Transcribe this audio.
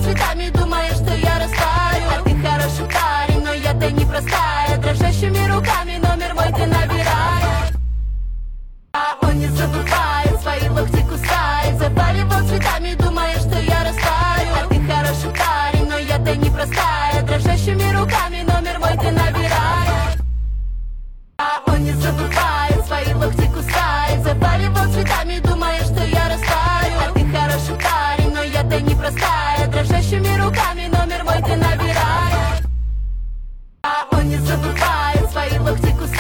цветами, думая, что я растаю. А ты хороший парень, но я-то непростая. Дрожащими руками номер мой ты набираешь, а он не забывает, свои локти кусает. Запаливал цветами, думая, что я растаю. А ты хороший парень, но я-то непростая. Дрожащими руками номер мой ты набираешь, а он не забывает, свои локти кусает. Запаливал цветами, думая, что я растаю. А ты хороший парень, но я-то непростая. Дрожащими руками номер мой ты набираешь, а он не забывает, свои локти кусает.